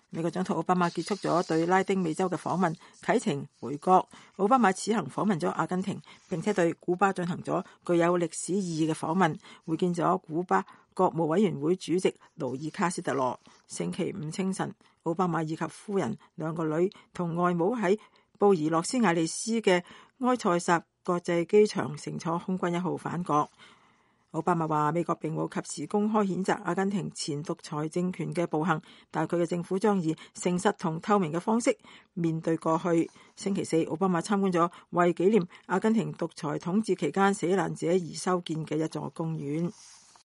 美國總統奧巴馬結束咗對拉丁美洲嘅訪問，啟程回國。奧巴馬此行訪問咗阿根廷，並且對古巴進行咗具有歷史意義嘅訪問，會見咗古巴國務委員會主席勞爾卡斯特羅。星期五清晨，奧巴馬以及夫人、兩個女同外母喺布宜諾斯艾利斯嘅埃塞薩國際機場乘坐空軍1號返國。奧巴馬話：美國並冇及時公開譴責阿根廷前獨裁政權嘅暴行，但佢嘅政府將以誠實同透明嘅方式面對過去。星期四，奧巴馬參觀咗為紀念阿根廷獨裁統治期間死難者而修建嘅一座公園。